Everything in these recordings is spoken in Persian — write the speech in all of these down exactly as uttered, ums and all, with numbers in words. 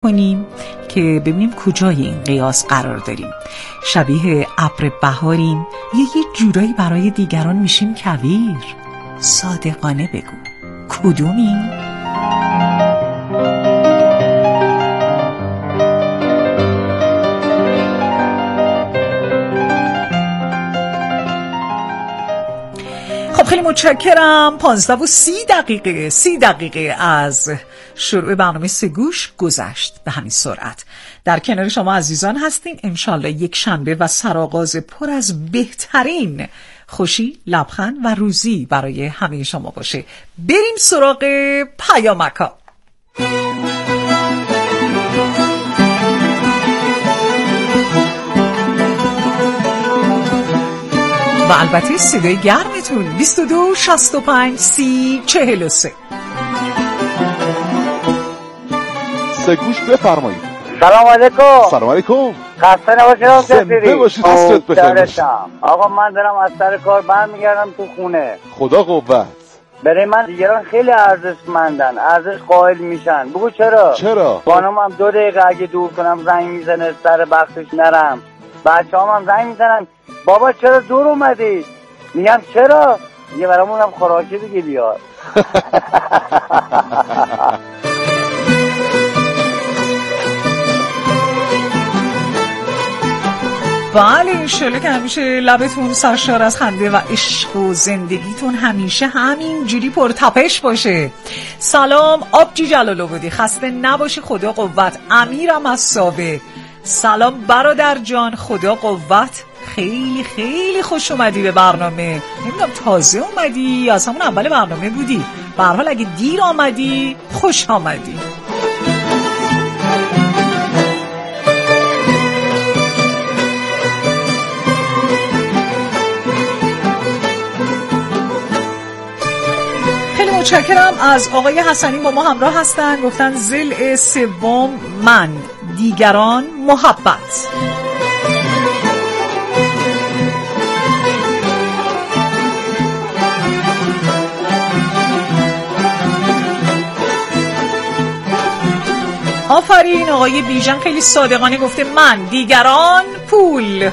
کنیم که ببینیم کجای این قیاس قرار داریم. شبیه ابر بهاریم یا یه جورایی برای دیگران میشیم کویر؟ صادقانه بگو کدومیم؟ خیلی متشکرم. پانزده و سی دقیقه سی دقیقه از شروع برنامه سه گوش گذشت به همین سرعت. در کنار شما عزیزان هستین. انشالله یک شنبه و سرآغاز پر از بهترین خوشی، لبخند و روزی برای همه شما باشه. بریم سراغ پیامک‌ها. و البته صدای گرمتون بیست و دو شصت و پنج سی چهل و سه. سه گوش بفرمایید. سلام علیکم. سلام علیکم. خسته نباشید. زنده باشید. حضرت بخیر. آقا من دارم از سر کار برمیگردم تو خونه. خدا قوت. برای من دیگران خیلی ارزشمندن، ارزش قائل میشن. بگو چرا؟ چرا؟ خانمم دو دقیقه اگه دور کنم زنگ میزنه سر بختش نرم. بچه‌هام هم زنگ میزنن بابا چرا دور اومدی؟ میگم چرا؟ میگه برامون هم خوراکی دیگه بیار. بله انشالله که همیشه لبتون سرشار از خنده و عشق و زندگیتون همیشه همین جوری پرتپش باشه. سلام آبجی جلال‌آبادی، خسته نباشی خدا قوت. امیرم از سابه. سلام برادر جان، خدا قوت. خیلی خیلی خوش اومدی به برنامه. نمیدونم تازه اومدی یا از همون اول برنامه بودی. به هر حال اگه دیر آمدی خوش آمدی. خیلی متشکرم. از آقای حسنی با ما همراه هستن، گفتن ضلع سوم من، دیگران محبت. آفرین. آقای بیژن خیلی صادقانه گفته من، دیگران پول.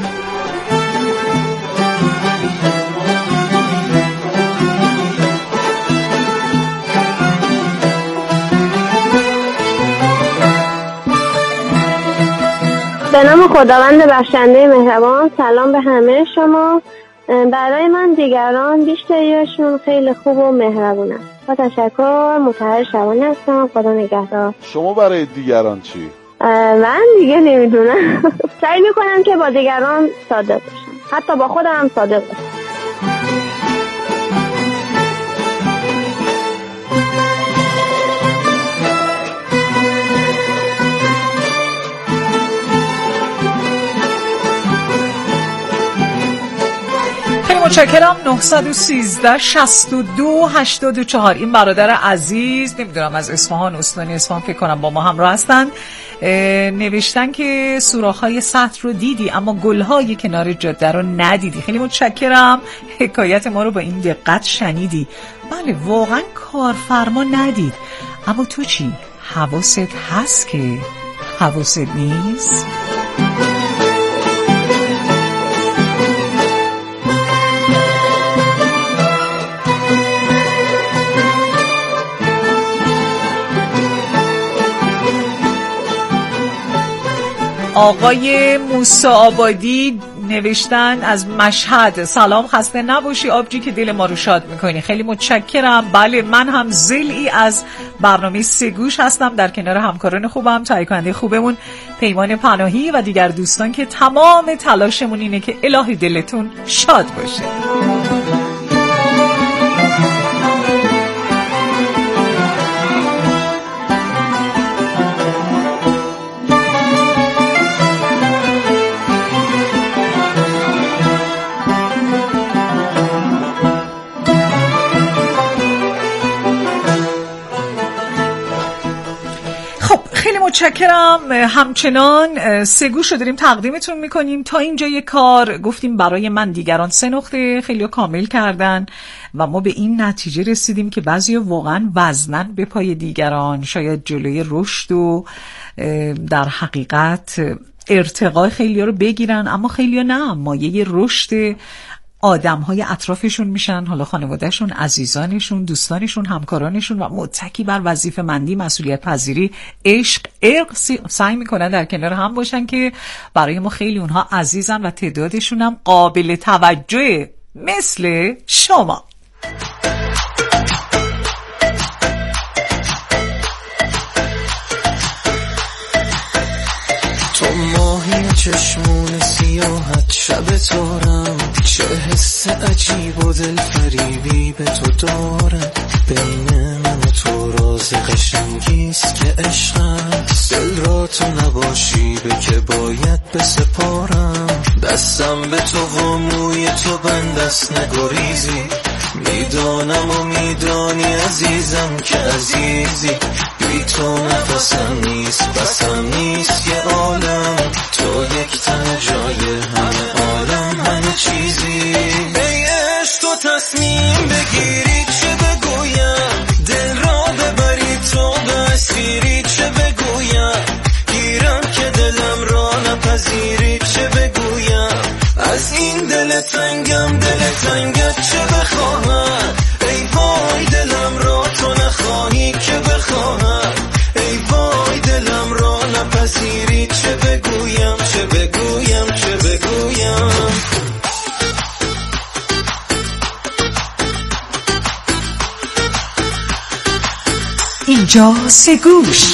به نام خداوند بخشنده مهربان. سلام به همه شما. برای من دیگران بیشتریاشون خیلی خوب و مهربونن. با تشکر. مطهر شبانی هستم. خدا نگهدار. شما برای دیگران چی؟ من دیگه نمیدونم. سعی میکنم که با دیگران صادق باشم، حتی با خودم هم صادق باشم. متشکرم. نه یک سه شصت و دو هشتاد و چهار. این برادر عزیز، نمیدونم از اصفهان، استانی اصفهان فکر کنم، با ما همراه هستن. نوشتن که سوراخ‌های سطح رو دیدی اما گل‌های کنار جاده رو ندیدی. خیلی متشکرم. حکایت ما رو با این دقت شنیدی. بله واقعا کارفرما ندید. اما تو چی؟ حواست هست که حواست نیست؟ آقای موسی آبادی نوشتن از مشهد، سلام خسته نباشی آبجی که دل ما رو شاد میکنی. خیلی متشکرم. بله من هم ضلعی از برنامه سه گوش هستم، در کنار همکاران خوبم، تهیه کننده خوبمون پیمان پناهی و دیگر دوستان که تمام تلاشمون اینه که الهی دلتون شاد باشه. خیلی متشکرم. همچنان سه گوش رو داریم تقدیمتون میکنیم. تا اینجای کار گفتیم برای من دیگران سه نقطه خیلی کامل کردن و ما به این نتیجه رسیدیم که بعضیا واقعا وزنن به پای دیگران، شاید جلوی رشد و در حقیقت ارتقای خیلی ها رو بگیرن، اما خیلی ها نه، مایه رشد آدم های اطرافشون میشن، حالا خانوادهشون، عزیزانشون، دوستانشون، همکارانشون و متکی بر وظیفه مندی، مسئولیت پذیری، عشق، ارق سعی میکنن در کنار هم باشن که برای ما خیلی اونها عزیزن و تعدادشون هم قابل توجه مثل شما. تو ماهی چشمون سیاحت شب تارم، چه حس عجیب و دل فریبی به تو دارم. بین من و تو راز قشنگیست که عشق است، دل را تو نباشی به که باید بسپارم. دستم به تو و موی تو بند است نگریزی، میدانم و میدانی عزیزم که عزیزی. بی تو نفسم نیست، بسم نیست یه عالم، تو یک تن جای همه عالم، همه چیزی. ای عشق تو تصمیم بگیری چه بگویم، دل را ببری تو به اسیری چه بگویم. گیرم که دلم را نپذیری چه بگویم. از این دل تنگم دل تنگت چه بخواهم. ای وای دلم را تو نخواهی که بخواهم. ای وای دلم را نپذیری چه بگویم، چه بگویم، چه بگویم. اینجا سه گوش.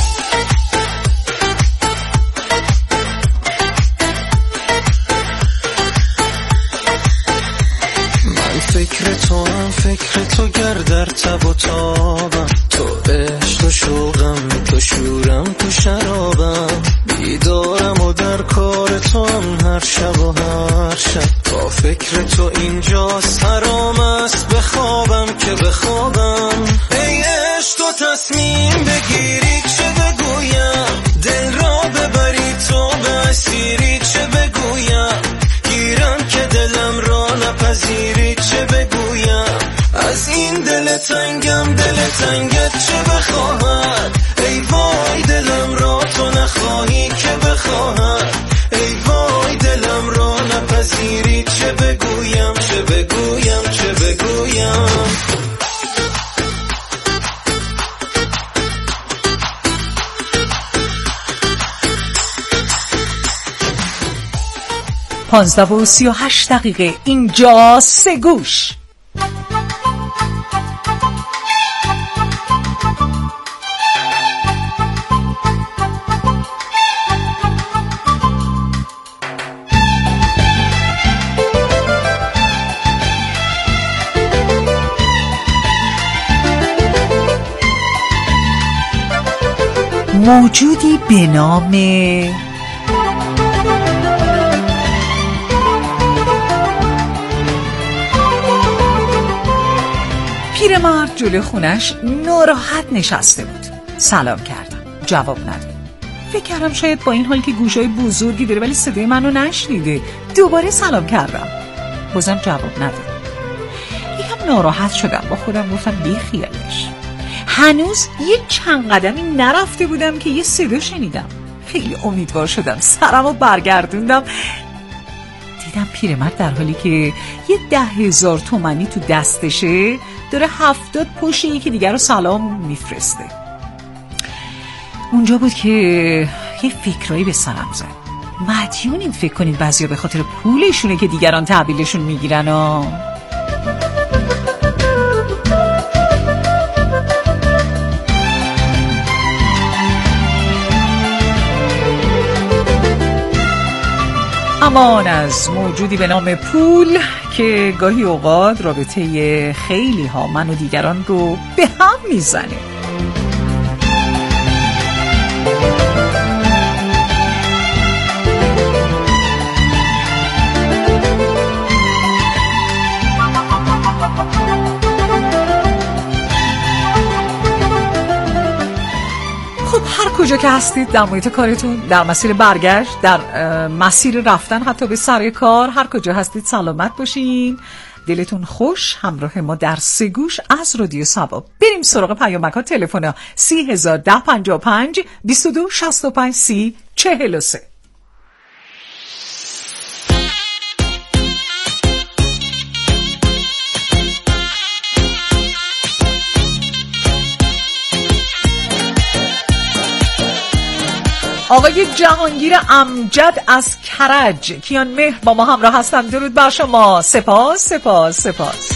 فکر تو هم فکر تو گر در تب و تابم، تو عشق و شوقم، تو شورم، تو شرابم. بیدارم و در کار تو هم هر شب و هر شب، تا فکر تو اینجاست حرام است بخوابم که بخوابم. ای عشق تو تصمیم بگیری چه بگویم، دل را ببری تو به اسیری چه بگویم. گیرم که دلم را نپذیری چه بگویم. از این دل تنگم دل تنگت چه بخواهم. ای وای دلم را تو نخواهی که بخواهم. ای وای دلم را نپذیری چه بگویم، چه بگویم، چه بگویم. پانزده و سی و هشت دقیقه. اینجا سه گوش. موجودی به نام پیرمرد جلوی خونش ناراحت نشسته بود. سلام کردم، جواب نداد. فکر کردم شاید با این حال که گوشای بزرگی داره ولی صدای منو نشنیده. دوباره سلام کردم، بازم جواب نداد. یکم ناراحت شدم، با خودم گفتم بی خیالش. هنوز یه چند قدمی نرفته بودم که یه صدا شنیدم. خیلی امیدوار شدم، سرمو برگردوندم، دیدم پیرمرد در حالی که یه ده هزار تومانی تو دستشه داره هفتاد پشت یکی دیگر رو سلام میفرسته. اونجا بود که یه فکرایی به سرم زد. مدیونین فکر کنید بعضیا به خاطر پولشونه که دیگران تحویلشون میگیرن ها. امان از موجودی به نام پول که گاهی اوقات رابطه خیلی ها من و دیگران رو به هم میزنه. کجا که هستید، در محیط کارتون، در مسیر برگشت، در مسیر رفتن حتی به سر کار، هر کجا هستید سلامت باشین، دلتون خوش. همراه ما در سه گوش از رادیو سبا. بریم سراغ پیامک ها. تلفن ها سی هزار ده پنجاه و پنج بیست و دو شصت و پنج سی چهل و سه. آقای جهانگیر امجد از کرج، کیان مهر با ما همراه هستن. درود بر شما. سپاس سپاس سپاس.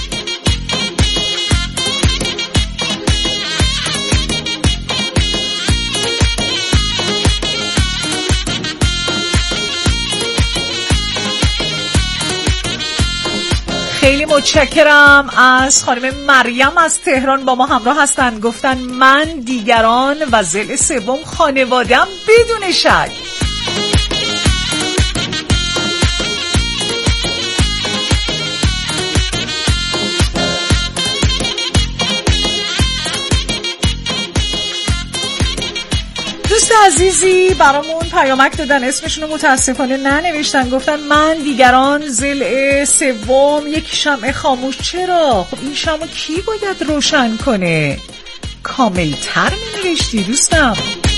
خیلی متشکرم. از خانم مریم از تهران با ما همراه هستن. گفتن من، دیگران و ضلع سوم خانواده‌ام بدون شک. دوست عزیزی برامون پیامک دادن، اسمشون رو متاسفانه ننوشتن. گفتن من، دیگران، ضلع سوم یک شمع خاموش. چرا؟ خب این شمع کی باید روشن کنه؟ کاملتر می نوشتی دوستم.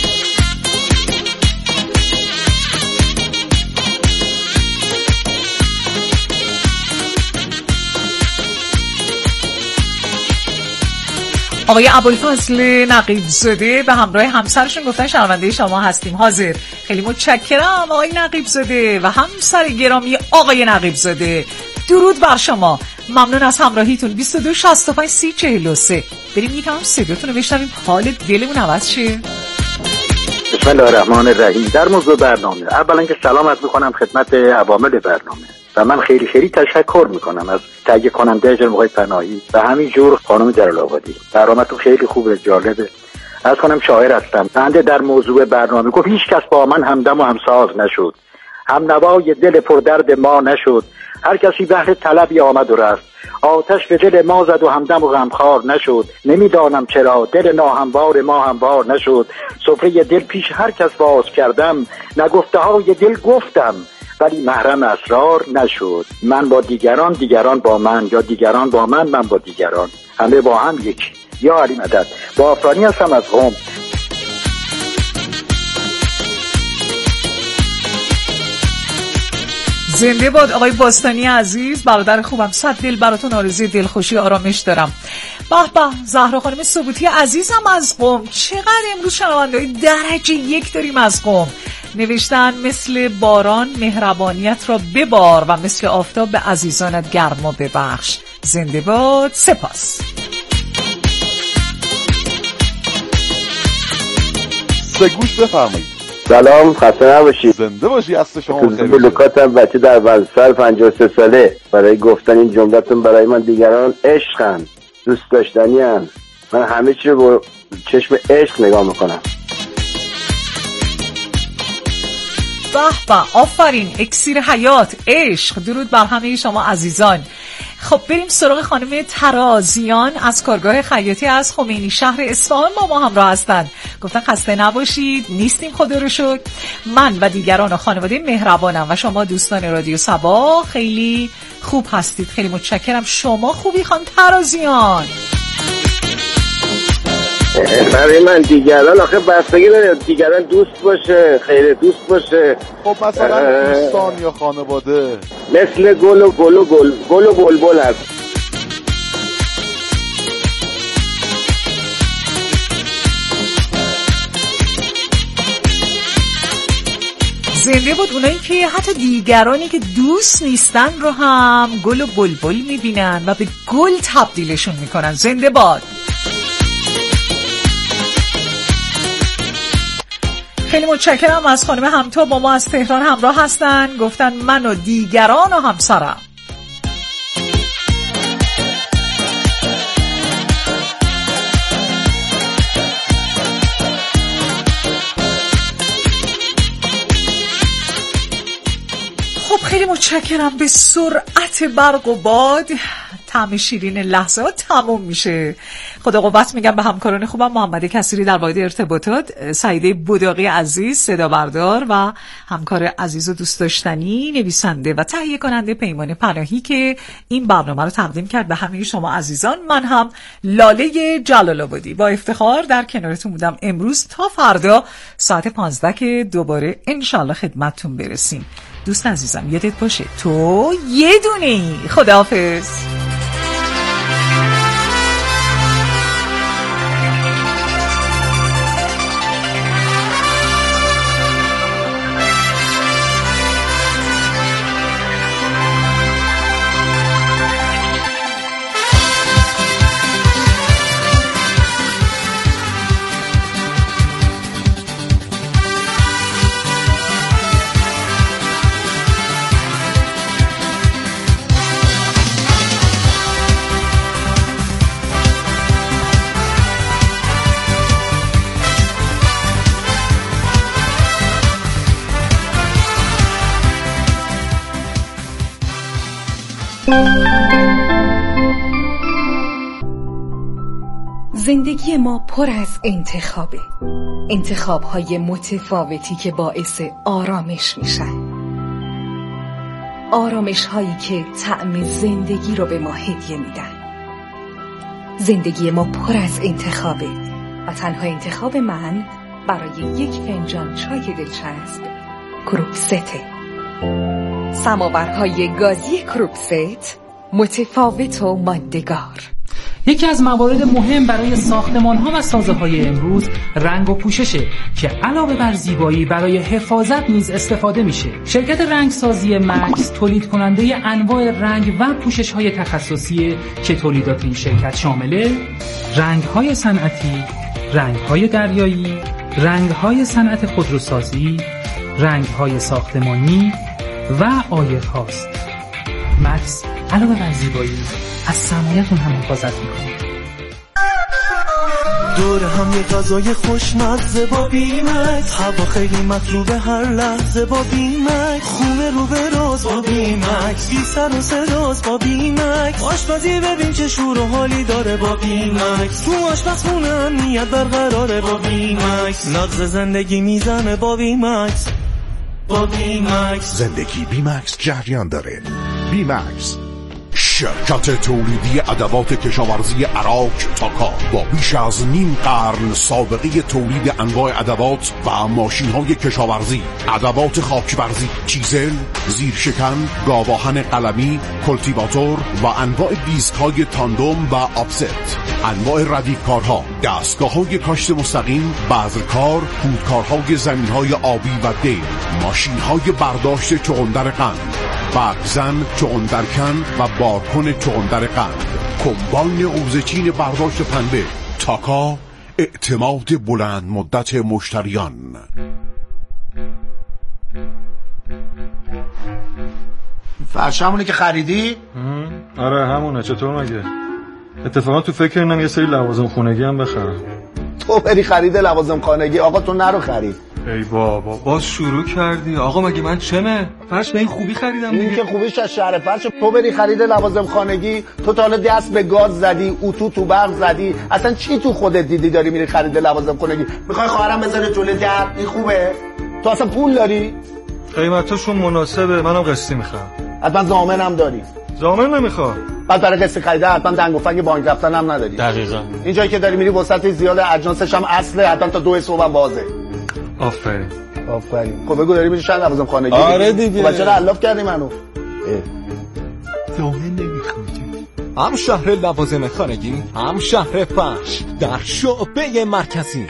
آقای ابوالفضل نقیب زاده به همراه همسرشون گفتن شنونده شما هستیم، حاضر. خیلی متشکرم آقای نقیب زاده و همسر گرامی آقای نقیب زاده. درود بر شما. ممنون از همراهیتون. بیست و دو شصت و پنج سی چهل و سه. بریم یکم صداتون رو بشنویم، حال دلمون عوض شه. بسم الله الرحمن الرحیم. در موضوع برنامه، اولا که سلام عرض می‌کنم خدمت عوامل برنامه و من خیلی خیلی تشکر میکنم از تهیه کننده جناب آقای پناهی و همینجور خانم جلال‌آبادی. برنامه‌تون خیلی خوبه، جالبه. از کنم شاعر هستم. بنده در موضوع برنامه گفت هیچ کس با من همدم و همساز نشد، هم نوای دل پردرد ما نشد، هر کسی بهر طلبی آمد و رفت، آتش به دل ما زد و همدم و غمخوار نشد، نمیدانم چرا دل ناهموار ما هموار نشد، سفره دل پیش هر کس باز کردم، نگفته های دل گفتم ولی محرم اسرار نشد. من با دیگران، دیگران با من، یا دیگران با من، من با دیگران، همه با هم یکی. یا علی مدد. با افرانی هستم از قم. زنده باد آقای باستانی عزیز، برادر خوبم. صد دل براتون آرزوی دلخوشی آرامش دارم. به به. زهرا خانم ثبوتی عزیزم از قم، چقدر امروز شنونده‌های درجه یک داریم از قم. نوشتن مثل باران مهربانیت را ببار و مثل آفتاب به عزیزانت گرما ببخش. زنده باد. سپاس. سه گوش بفرمایید. سلام، خسته نباشید. زنده باشی. هست شما خیلی بلوکاتم بچه در ونسال پنجاه و سه ساله برای گفتن این جملتون برای من. دیگران عشقن، دوست داشتنی هن. من همه چی رو با چشم عشق نگاه میکنم. به به. آفرین. اکسیر حیات، عشق. درود بر همه شما عزیزان. خب بریم سراغ خانم ترازیان از کارگاه خیاطی از خمینی شهر اصفهان با ما همراه هستند. گفتن خسته نباشید، نیستیم خدا رو شکر. من و دیگران و خانواده مهربانم و شما دوستان رادیو سبا خیلی خوب هستید. خیلی متشکرم. شما خوبی خانم ترازیان؟ برای من دیگران آخه بستگی داره، دیگران دوست باشه، خیر دوست باشه. خب مثلا دوستان یا خانواده مثل گل و گل و گل گل و بلبل هست. زنده بود اونایی که حتی دیگرانی که دوست نیستن رو هم گل و بلبل میبینن و به گل تبدیلشون میکنن. زنده باد. خیلی متشکرم. از خانم همتا با ما از تهران همراه هستن. گفتن من و دیگران و همسرم. خب خیلی متشکرم. به سرعت برق و باد طعم شیرین لحظات تموم میشه. خدا قوت میگم به همکاران خوبم، محمد کثیری در واحد ارتباطات، سعیده بوداقی عزیز صدا بردار و همکار عزیز و دوست داشتنی نویسنده و تهیه کننده پیمان پناهی که این برنامه رو تقدیم کرد به همه شما عزیزان. من هم لاله جلال آبادی با افتخار در کنارتون بودم امروز تا فردا ساعت پانزده که دوباره انشالله خدمتتون برسیم. دوست عزیزم یادت باشه تو یه دونه ای. خداحافظ. زندگی ما پر از انتخابه، انتخاب‌های متفاوتی که باعث آرامش میشن، آرامش‌هایی که طعم زندگی رو به ما هدیه میدن. زندگی ما پر از انتخابه و تنها انتخاب من برای یک فنجان چای دلچسب کروکسته. سماورهای گازی کروکست، متفاوت و ماندگار. یکی از موارد مهم برای ساختمان‌ها و سازه‌های امروز رنگ و پوششه که علاوه بر زیبایی برای حفاظت نیز استفاده میشه. شرکت رنگسازی مکس تولید کننده انواع رنگ و پوشش‌های تخصصی که تولیدات این شرکت شامل رنگ‌های صنعتی، رنگ‌های دریایی، رنگ‌های صنعت خودروسازی، رنگ‌های ساختمانی و عایق هاست. مکس علاوه بر زیبایی از سرمایه‌تون هم حفاظت میکنه. دور هم یه غذای خوشمزه با بیمکس، هوا خیلی مطلوبه هر لحظه با بیمکس، خونه رو به راز با بیمکس، بی سر و صداز با بیمکس، آشپزی ببین چه شور و حالی داره با بیمکس، تو آشپزخونه امنیت برقراره با بیمکس، نبض زندگی میزنه با بیمکس، با بیمکس زندگی بیمکس جریان داره. بیمکس شرکت تولیدی ادوات کشاورزی عراق تاکا با بیش از نیم قرن سابقه تولید انواع ادوات و ماشین‌های کشاورزی، ادوات خاکبرزی، چیزل، زیرشکن، گاواهن قلمی، کلتیواتور و انواع دیسک‌های تاندوم و آفست، انواع ردیفکارها، دستگاه‌های کاشت مستقیم، بذرکار، پودکارهای زمین‌های آبی و دیل، ماشین‌های برداشت چغندر قند، برگزن، چغندرکن و بارکن چغندر قند، کمباین اوزچین برداشت پنبه. تاکا، اعتماد بلند مدت مشتریان. فرش همونه که خریدی؟ آره همونه. چطور مگه؟ اتفاقا تو فکر اینم یه سری لوازم خونگی هم بخرم. تو بری خرید لوازم خانگی؟ آقا تو نرو خرید. ای بابا باز شروع کردی. آقا مگه من چمه؟ فرش به این خوبی خریدم دیگه. این که خوبیش از شهر فرش. تو بری خرید لوازم خانگی، تو تا حالا دست به گاز زدی، اتو تو برق زدی، اصلا چی تو خودت دیدی داری میری خرید لوازم خانگی؟ میخوای خواهرم بذاره جلوی در؟ این خوبه؟ تو اصلا پول داری؟ قیمتاشون مناسبه، منم قسطی میخوام. حتما ضامنم داری؟ ضامن نمیخوام. بعد برای قسط خریده حتما دنگ و فنگ بانک رفتن هم نداری. دقیقاً. این جایی که داری میری وسط زیاد اجناسش هم اصله، حتما تا دو صبح هم بازه. آفرین. آفرین. خب بگو داری میری چند لوازم خانگی؟ آره دیگه. خب چرا علاف کردی منو؟ ضامن نمیخوام. هم شهر لوازم خانگی، هم شهر فرش در شعبه مرکزی.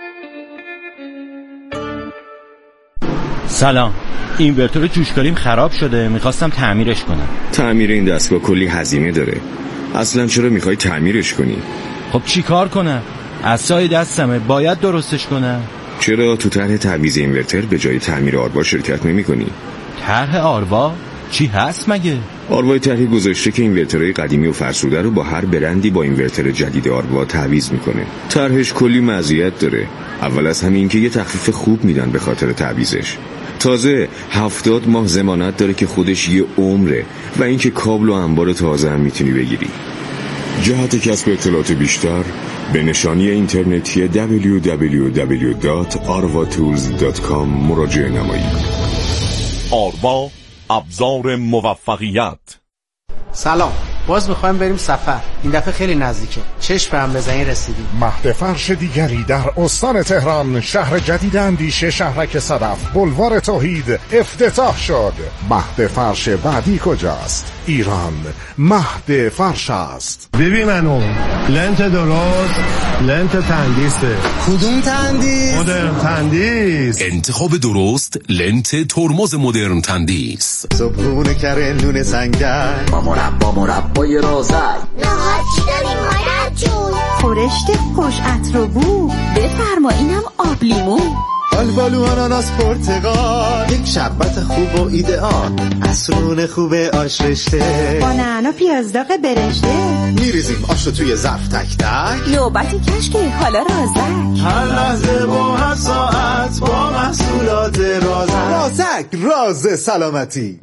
سلام، اینورتور جوشکاریم خراب شده، میخواستم تعمیرش کنم. تعمیر این دستگاه کلی هزینه داره. اصلا چرا میخوای تعمیرش کنی؟ خب چی کار کنم؟ عصای دستمه، باید درستش کنم. چرا تو طرح تعویض اینورتر به جای تعمیر آروا شرکت نمی کنی؟ طرح آروا؟ چی هست مگه؟ آروای طرحی گذاشته که اینورترهای قدیمی و فرسوده رو با هر برندی با اینورتر جدید آروا تعویض میکنه. طرحش کلی مزیت داره. اول از همین که یه تخفیف خوب میدن به خاطر تعویضش. تازه هفتاد ماه ضمانت داره که خودش یه عمره و اینکه کابل و انبار تازه هم میتونی بگیری. جهت کسب اطلاعات بیشتر به نشانی اینترنتی دبلیو دبلیو دبلیو دات آروا تولز دات کام مراجعه نمایید. آروا، ابزار موفقیت. سلام، باز میخوایم بریم سفر. این دفعه خیلی نزدیکه. چشم به هم بزنی رسیدیم. مهد فرش دیگری در استان تهران، شهر جدید اندیشه، شهرک صدف، بلوار توحید افتتاح شد. مهد فرش بعدی کجاست؟ ایران مهد فرش است. ببین منو لنت درست، لنت تندیسه. کدوم تندیس؟ مدرن تندیس. انتخاب درست، لنت ترمز مدرن تندیس. صبحونه کره نون سنگر، با مربا مربای رازک. نهار چی داریم مادر جون؟ خورشت خوش عطر و بو. بفرما اینم آب لیمو. آلبالو آناناس پرتقال، یک شربت خوب و ایدئال. عصرون خوب آش رشته، با نعنا پیاز داغ برشته. میریزیم آش رو توی ظرف تک تک. نوبتی کشکی حالا رازک. هر لحظه با هر ساعت با محصولات رازک. رازک راز سلامتی.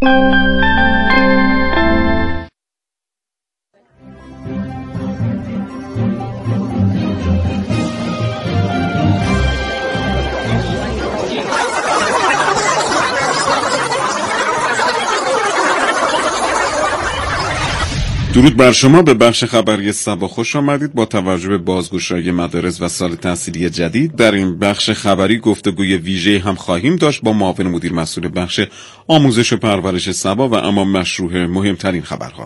درود بر شما، به بخش خبری صبا خوش آمدید. با توجه به بازگشایی مدارس و سال تحصیلی جدید، در این بخش خبری گفتگوی ویژه هم خواهیم داشت با معاون مدیر مسئول بخش آموزش و پرورش صبا و اما مشروع مهمترین خبرها.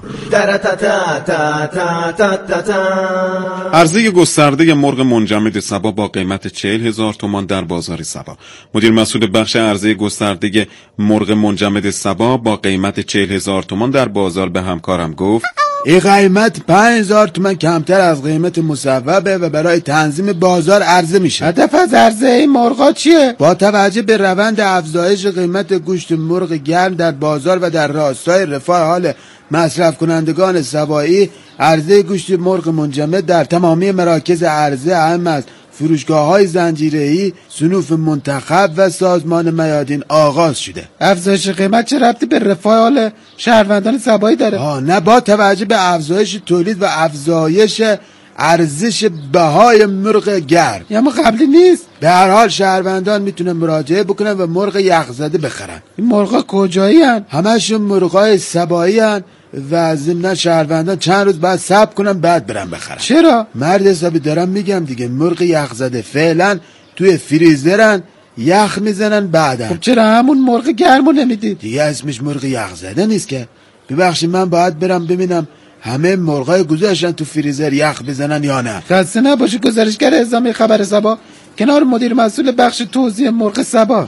عرضه گسترده مرغ منجمد صبا با قیمت چهل هزار تومان در بازار صبا. مدیر مسئول بخش عرضه گسترده مرغ منجمد صبا با قیمت چهل هزار تومان در بازار به همکارم گفت این قیمت پنج هزار تومان کمتر از قیمت مصوبه و برای تنظیم بازار عرضه میشه. هدف از عرضه این مرغا چیه؟ با توجه به روند افزایش قیمت گوشت مرغ گرم در بازار و در راستای رفاه حال مصرف کنندگان سبایی، عرضه گوشت مرغ منجمد در تمامی مراکز عرضه اهم است فروشگاه‌های زنجیره‌ای، صنوف منتخب و سازمان میادین آغاز شده. افزایش قیمت چه ربطی به رفاه حال شهروندان سبایی داره؟ آه نه، با توجه به افزایش تولید و افزایش ارزش بهای مرغ گرم. یا ما قبلی نیست؟ به هر حال شهروندان میتونن مراجعه بکنن و مرغ یخزده بخرن. این مرغا کجایی هن؟ همشون مرغای سبایی هن و ضمن شهروندان چند روز بعد صبر کنن بعد برن بخرن. چرا؟ مرد حسابی دارم میگم دیگه. مرغ یخزده فعلا توی فریزرن، یخ میزنن بعدن. خب چرا همون مرغ گرمو نمیدید؟ دیگه اسمش مرغ یخزده نیست که. ببخشید من باید برم ببینم همه مرغای گذاشتن تو فریزر یخ بزنن یا نه. خسته نباشی، گزارشگر اعزامی خبر صبا کنار مدیر مسئول بخش توزیع مرغ صبا.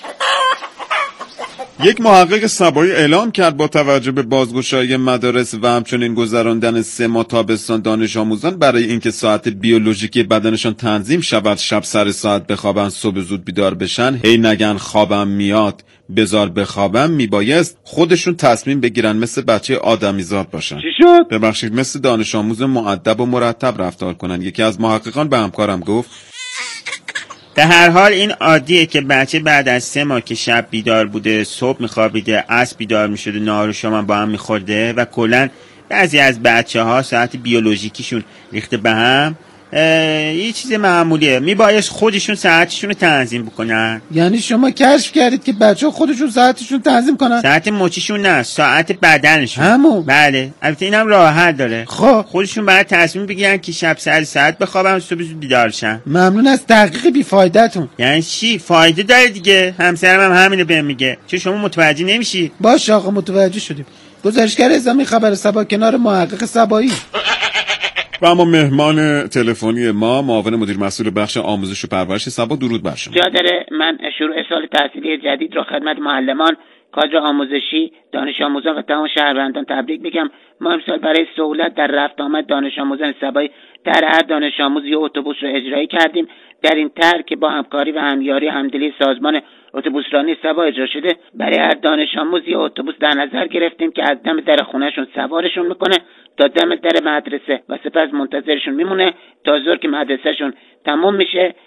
یک محقق سبایی اعلام کرد با توجه به بازگشایی مدارس و همچنین گذراندن سه ماه تابستان دانش آموزان برای اینکه ساعت بیولوژیکی بدنشان تنظیم شود، شب سر ساعت بخوابن صبح زود بیدار بشن، هی نگن خوابم میاد بذار بخوابم، میبایست خودشون تصمیم بگیرن مثل بچه آدمیزاد باشن. چی شد؟ ببخشید مثل دانش آموز مؤدب و مرتب رفتار کنن. یکی از محققان به همکارم گفت به هر حال این عادیه که بچه بعد از سه ماه که شب بیدار بوده صبح میخوابیده، عصر بیدار میشده، نهار و شام با هم میخورده و کلا بعضی از بچه ها ساعت بیولوژیکیشون ریخته به هم، یه چیز معمولیه، میبایست خودشون ساعتشون رو تنظیم بکنن. یعنی شما کشف کردید که بچه ها خودشون ساعتشون تنظیم کنن؟ ساعت مچیشون نه، ساعت بدنشون. همون؟ بله، البته اینم راه حل داره. خب خودشون باید تصمیم بگیرن که شب سر ساعت بخوابن صبح زود بیدار شن. ممنون از تحقیق بی فایده‌تون. یعنی چی؟ فایده داره دیگه. همسرم هم همینو بهم میگه. چه شما متوجه نمیشی؟ باشه آقا متوجه شدیم. گزارشگر اعزامی خبر صبا کنار محقق صبایی. و اما مهمان تلفنی ما معاون مدیر مسئول بخش آموزش و پرورش صبا. درود بر شما. جا داره من شروع سال تحصیلی جدید رو خدمت معلمان، کادر آموزشی، دانش آموزان و تمام شهروندان تبریک میگم. ما امسال برای سهولت در رفت آمد دانش آموزان سبایی در هر دانش آموز یه اتوبوس رو اجرایی کردیم. در این طرح که با همکاری و همیاری همدلی سازمان اتوبوسرانی سبا اجرا شده، برای هر دانش آموز یه اتوبوس در نظر گرفتیم که از دم در خونهشون سوارشون میکنه تا دم در مدرسه و سپس منتظرشون میمونه تا زور که مدرسهشون تموم میشه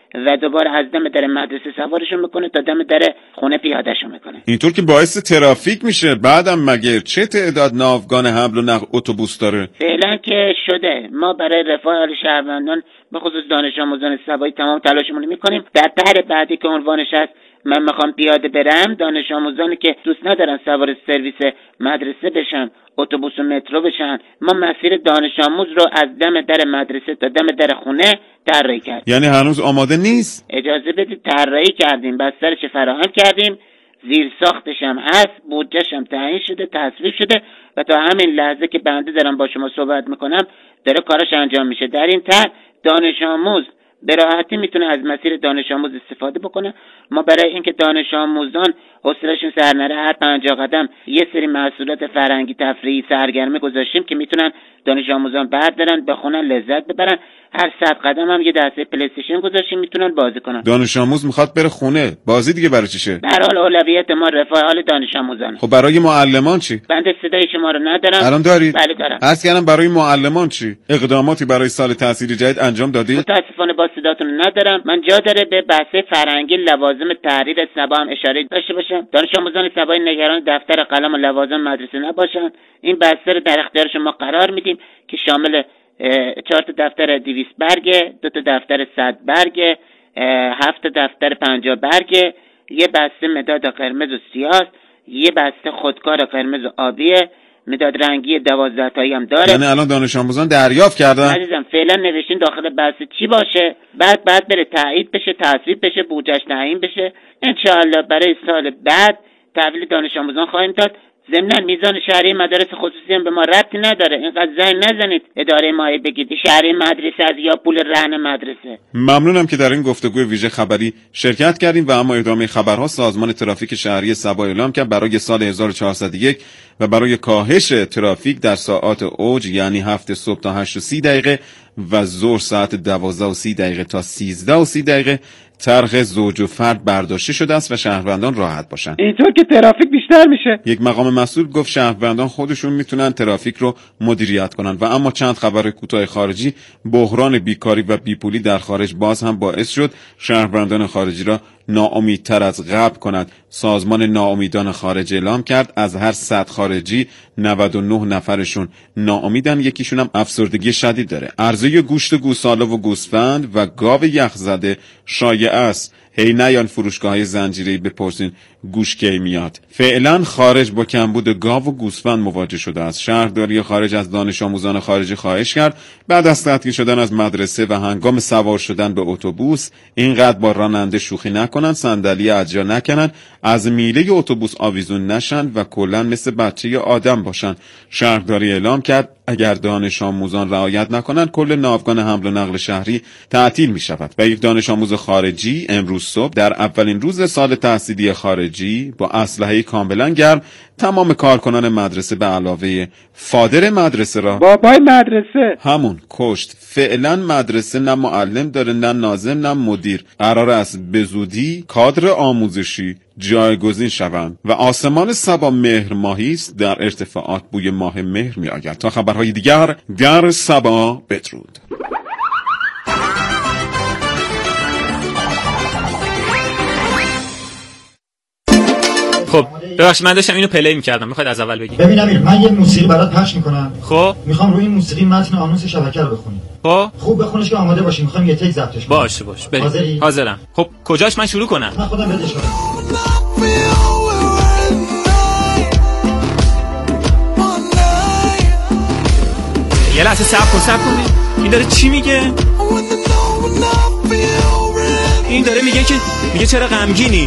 و دوباره از دم در مدرسه سوارشون میکنه تا دم در خونه پیادهشون میکنه. اینطور که باعث ترافیک میشه. بعدم مگه چه تعداد ناوگان حمل و نقل اتوبوس داره؟ فعلا که شده. ما برای رفاه حال شهروندان به خصوص دانش آموزان سبایی تمام تلاشمون میکنیم. در طرح بعدی که عنوانش هست من میخوام پیاده برم، دانش آموزانی که دوست ندارن سوار سرویس مدرسه بشن، اتوبوس و مترو بشن، ما مسیر دانش آموز رو از دم در مدرسه تا دم در خونه طراحی کردیم. یعنی هنوز آماده نیست؟ اجازه بدید طراحی کردیم، بسترش فراهم کردیم، زیر ساختش هم هست، بودجه‌ش هم تعیین شده، تصویب شده و تا همین لحظه که بنده دارم با شما صحبت میکنم داره کارش انجام میشه. در این طرح دانش آموز به راحتی میتونه از مسیر دانش آموز استفاده بکنه. ما برای اینکه دانش آموزان حوصله‌شون سر نره هر پنجاه قدم یه سری محصولات فرهنگی تفریحی سرگرمی گذاشتیم که میتونن دانش آموزان بردارن بخونن لذت ببرن. هر صد قدم هم یه دسته پلی استیشن گذاشتیم میتونن بازی کنن. دانش آموز میخواد بره خونه، بازی دیگه برای چیشه؟ به هر حال اولویت ما رفاه حال دانش آموزان. خب برای معلمان چی؟ بنده صدای شما رو ندارم. الان دارید؟ بله دارم. عرض کردم برای معلمان چی؟ اقداماتی برای سال تحصیلی جدید انجام دادید؟ متاسفانه با صداتون ندارم. من جا داره به بحث فرهنگی لوازم تحریر سبا هم اشاره داشته باشم. دانش آموزان سبای نگران دفتر قلم و لوازم مدرسه نباشن. این بحث رو در اختیار شما قرار میدیم که شامل چهار تا دفتر دویست برگه، دو تا دفتر صد برگه، هفت دفتر پنجاه برگه، یه بسته مداد قرمز و سیاه، یه بسته خودکار قرمز و آبیه، مداد رنگی دوازده تایی هم داره. یعنی الان دانش آموزان دریافت کردن؟ عزیزم فعلا نوشتین داخل بحث چی باشه، بعد بعد بره تایید بشه، تصویب بشه، بودجهش تعیین بشه. انشاءالله برای سال بعد تحویل دانش آموزان خواهیم داد. ضمن میزان شهری مدارس خصوصی هم به ما ربطی نداره. اینقدر زنگ نزنید اداره مایه بگید شهری مدرسه از یا پول رهن مدرسه. ممنونم که در این گفتگوی ویژه خبری شرکت کردیم و اما ادامه خبرها سازمان ترافیک شهری سبا اعلام کرد برای سال هزار و چهارصد و یک و برای کاهش ترافیک در ساعات اوج یعنی هفت صبح تا هشت و سی دقیقه و ظهر ساعت دوازده و سی دقیقه تا سیزده و سی دقیقه طرح زوج و فرد برداشته شده است و شهروندان راحت باشن. اینطور که ترافیک بیشتر میشه. یک مقام مسئول گفت شهروندان خودشون میتونن ترافیک رو مدیریت کنن و اما چند خبر کوتاه خارجی، بحران بیکاری و بیپولی در خارج باز هم باعث شد شهروندان خارجی را ناامیدتر از قبل کند. سازمان ناامیدان خارج اعلام کرد از هر صد خارجی نود و نه نفرشون ناامیدن، یکیشون هم افسردگی شدید داره. عرضه گوشت گوساله و گوسفند و گاو یخ زده شایع است. هی نیان فروشگاه‌های زنجیره‌ای بپرسین گوش کی میاد. فعلا خارج با کمبود گاو و گوسفند مواجه شده است. شهرداری خارج از دانش آموزان خارجی خواهش کرد بعد از تعطیل شدن از مدرسه و هنگام سوار شدن به اتوبوس اینقدر با راننده شوخی نکنن، صندلی اجرا نکنن، از میله اتوبوس آویزون نشن و کلا مثل بچه آدم باشن. شهرداری اعلام کرد اگر دانش آموزان رعایت نکنند کل ناوگان حمل و نقل شهری تعطیل می شود. و یک دانش آموز خارجی امروز صبح در اولین روز سال تحصیلی خارجی با اسلحه کاملا گرم تمام کارکنان مدرسه به علاوه فادر مدرسه را بابای مدرسه همون کشت. فعلا مدرسه نه معلم داره نه ناظم نه مدیر. قرار است به زودی کادر آموزشی جایگزین شوند و آسمان سبا مهر ماهی است. در ارتفاعات بوی ماه مهر می آید. تا خبرهای دیگر در سبا بدرود. خب ببخشید من داشتم اینو پلی می‌کردم، میخواید از اول بگی؟ ببین امیر من یه موسیقی برات پخش میکنم. خب میخوام روی این موسیقی متن آنونس شبکه رو بخونی. خب خوب بخونش که آماده باشی، میخوام یه تک ضبطش کنم. باشه باشه بریم. حاضری؟ حاضرم. خب کجاش من شروع کنم؟ من خودم بدش کنم. یه لحظه صبر کن صبر کن. این داره چی میگه؟ این داره میگه که میگه چرا غمگینی؟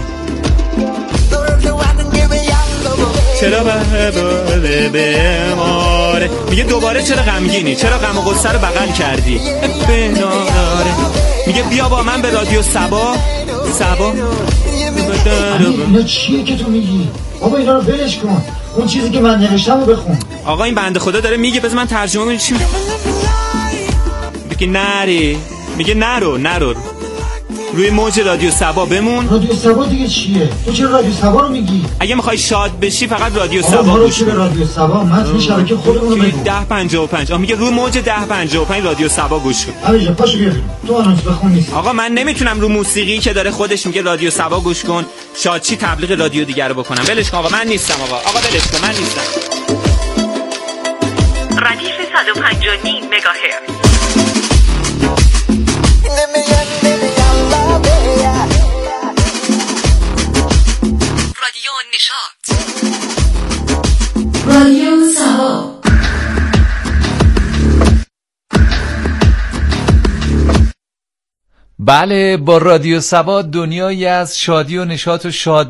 چرا به بماره؟ میگه دوباره چرا غمگینی؟ چرا غم و غصه رو بغل کردی؟ بناره. میگه بیا با من به رادیو سبا. سبا اینا چیه که تو میگی؟ بابا اینا رو ولش کن. اون چیزی که من نوشتم رو بخون. آقا این بنده خدا داره میگه بذار من ترجمه کنم چی میگه. میگه نری. میگه نرو نرو. روی موج رادیو سبا بمون. رادیو سبا دیگه چیه؟ تو چرا رادیو سبا رو میگی؟ اگه میخوای شاد بشی فقط رادیو سبا گوش کن. رادیو سبا متن شبکه خودمون رو بگو. ده پنجاه و پنج. آ میگه روی موج ده پنجاه و پنج رادیو سبا گوش کن. علی جان پاشو بیا. تو آنونس بخون نیست. آقا من نمیتونم رو موسیقی که داره خودش میگه رادیو سبا گوش کن شادچی تبلیغ رادیو دیگر رو بکنم. ولش کن آقا من نیستم آقا. آقا ولش کن من نیستم. ردیف صد و پنج و نیم مگاهرتز. رادیو نشاط. رادیو سبا. بله با رادیو سبا دنیایی از شادی و نشاط و شاد